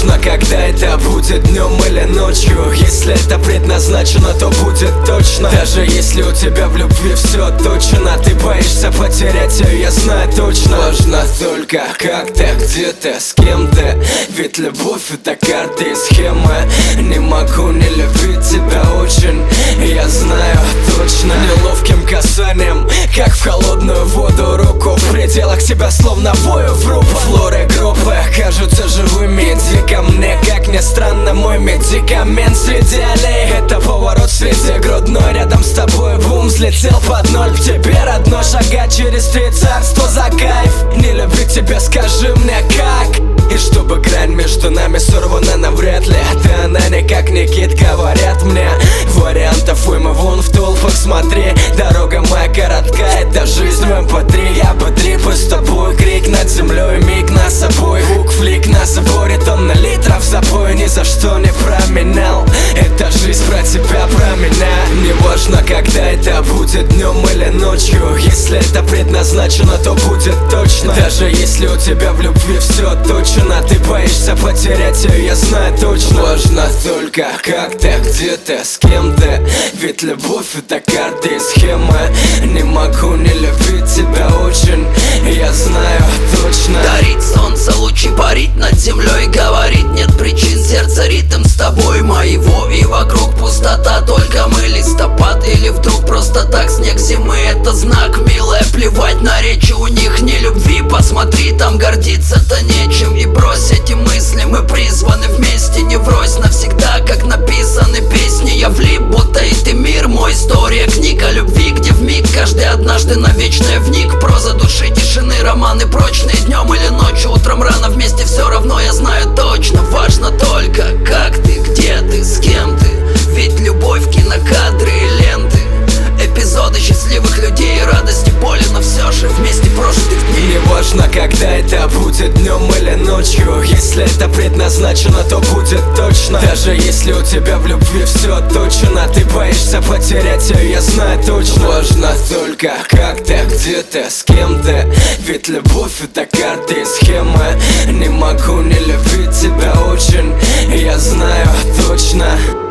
важно, когда это будет, днем или ночью. Если это предназначено, то будет точно. Даже если у тебя в любви все точно, ты боишься потерять ее, я знаю точно. Важно только как-то, где-то, с кем-то. Ведь любовь это карты и схемы. Не могу не любить тебя очень, я знаю точно. Неловким касанием, как в холодную воду, руку в пределах тебя словно вою в рупор. Флоры группы кажутся живыми, дико мне, как ни странно, мой медикамент среди аллей. Это поворот среди грудной, рядом с тобой бум, взлетел под ноль. К тебе родной, шагать через 3 царства за кайф. Не любить тебя, скажи мне как. И чтобы грань между нами сорвана навряд ли. Ты она не как Никит, говорят мне. Вариантов уйма, вон в толпах смотри. Дорога моя коротка, это жизнь в МП3. Я бы трипы с тобой, крик над землей, миг нас обоих. Хук, флик на заборе, тонна литров запой. Ни за что не променял, это жизнь про тебя, про меня. Не важно, когда это будет, днем или ночью. Если это предназначено, то будет точно. Даже если у тебя в любви все точно, ты боишься потерять ее, я знаю точно. Важно только как-то, где-то, с кем-то. Ведь любовь это карты и схемы. Не могу не любить тебя очень, я знаю точно. Дарить солнце, лучи парить над землей. Говорить нет причин, сердце ритм с тобой моего. И вокруг пустота, только мы листопад. Или вдруг просто так снег зимы, это знак, милая. Плевать на речи, у них не любви. Посмотри, там гордиться-то нечем. И брось эти мысли, мы призваны вместе. Не врозь навсегда, как написаны песни. Я влип, будто и ты мир мой. История книг о любви, где вмиг каждый однажды на вечное вник. Проза души, тишины, романы прочные. Днем или ночью, утром рано, вместе все равно, я знаю точно. Важно только как ты, где ты, с кем ты. Ведь любовь, кинокадры и ленты. Эпизоды счастливых людей, радости, боли, но все же вместе прожитых дней. Не важно, когда это будет, днем или ночью. Если это предназначено, то будет точно. Даже если у тебя в любви все точно, ты боишься потерять ее, я знаю точно. Важно только как-то, где-то, с кем-то. Ведь любовь это карты и схемы. Не могу не любить тебя очень, я знаю точно.